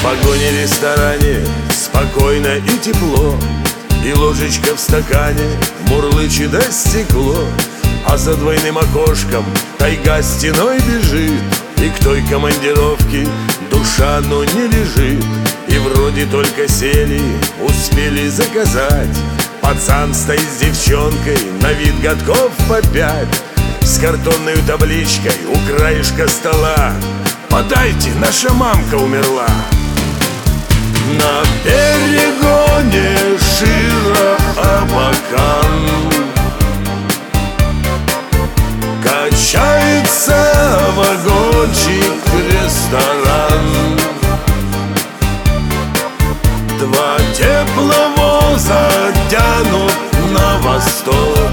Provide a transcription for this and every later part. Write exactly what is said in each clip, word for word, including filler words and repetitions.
вагоне, ресторане спокойно и тепло, и ложечка в стакане мурлычет до стекло. А за двойным окошком тайга стеной бежит, и к той командировке душа, но не лежит. И вроде только сели, успели заказать. Пацан стоит с девчонкой, на вид годков по пять, с картонной табличкой у краешка стола: «Подайте, наша мамка умерла». На перегоне Широ-Абакан качается вагончик-ресторан. Два тепловоза тянут на восток,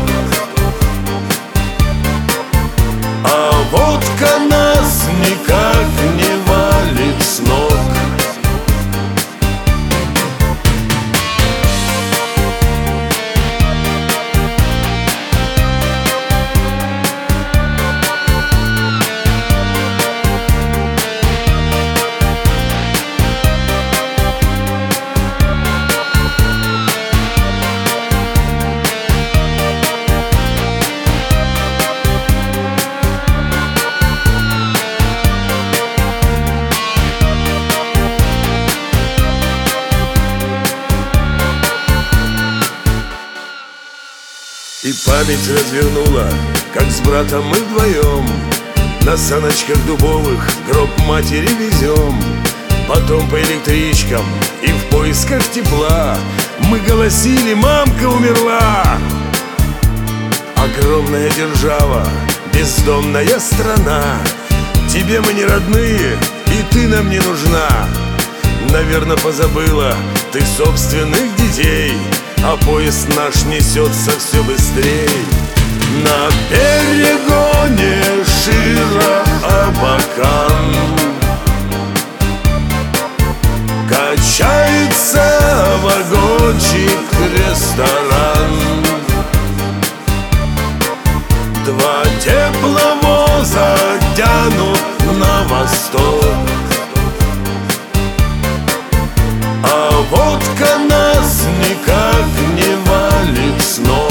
а водка нас никак не валит с ног. И память развернула, как с братом мы вдвоем на саночках дубовых гроб матери везем. Потом по электричкам и в поисках тепла мы голосили: «Мамка умерла!» Огромная держава, бездомная страна, тебе мы не родные, и ты нам не нужна. Наверно, позабыла ты собственных детей, а поезд наш несется все быстрей. На перегоне Широ-Абакан качается вагончик-ресторан. Два тепловоза тянут на восток, а водка нас никак не валит с ног.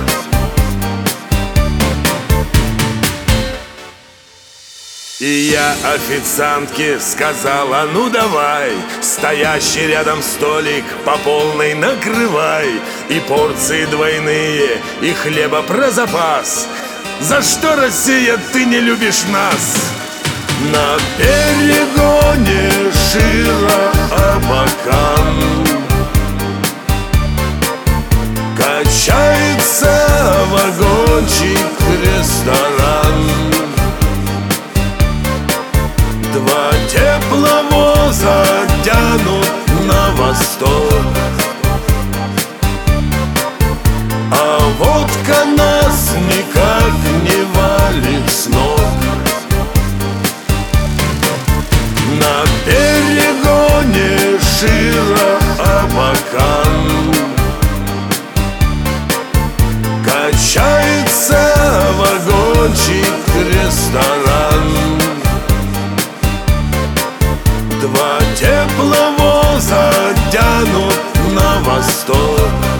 И я официантке сказала: «Ну давай, стоящий рядом столик по полной накрывай, и порции двойные, и хлеба про запас. За что, Россия, ты не любишь нас?» На перегоне Широ-Абакан качается вагончик-ресторан. Два тепловоза тянут на восток, а водка нас никак не валит с ног. На перегоне Широ-Абакан качается вагончик-ресторан. Два тепловоза тянут на восток,